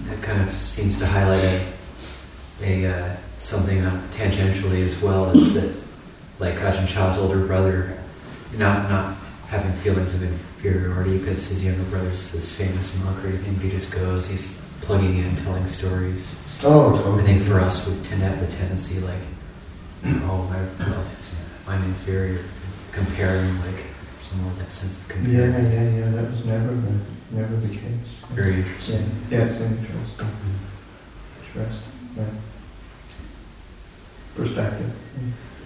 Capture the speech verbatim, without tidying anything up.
that kind of seems to highlight a, a uh, something uh, tangentially as well, is that like Ajahn Chah's older brother, not not having feelings of inferiority because his younger brother's this famous monk or anything, but he just goes, he's plugging in, telling stories. Oh, totally. I think for us, we tend to have the tendency like, oh, my relatives, I'm inferior, comparing, like, some more of that sense of Yeah, comparing. yeah, yeah, that was never the, never the case. Very interesting. Yeah, yeah, it's interesting. Mm-hmm. Interesting, yeah. Perspective. Mm.